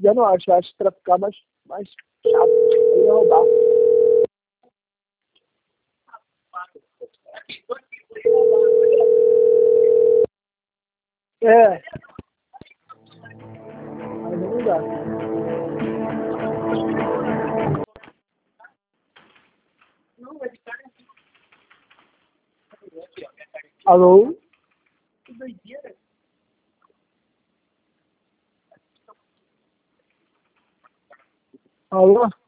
eu não acho. Eu acho que pra ficar mais chato. Eu ia roubar. É. Aí não dá. Alô? Que doideira. Alô?